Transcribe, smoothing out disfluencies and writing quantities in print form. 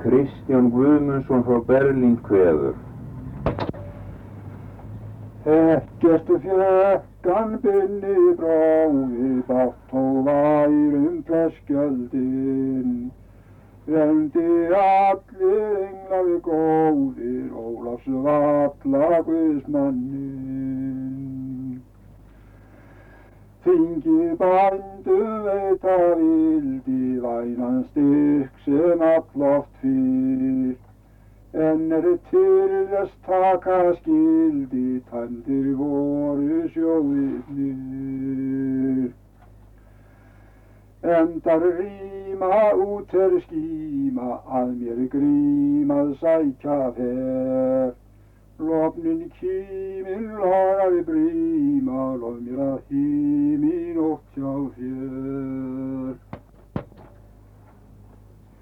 Kristján Guðmundsson frá Berlín kveður. Ekkert fjekkan binni bráði bátt og værum fleskjöldin. Rendi allir englar góðir Ólafs valla Guðsmannin. Þingi bændum veita vildi vænan styrk sem alloft fyrr. En til þess taka skildi tæmdir voru sjóðirnir. Endar ríma út skíma að mér grímað sækja fer. Lofnin kímin lagaði bríma, lof mér að hímin ótt hjá þér.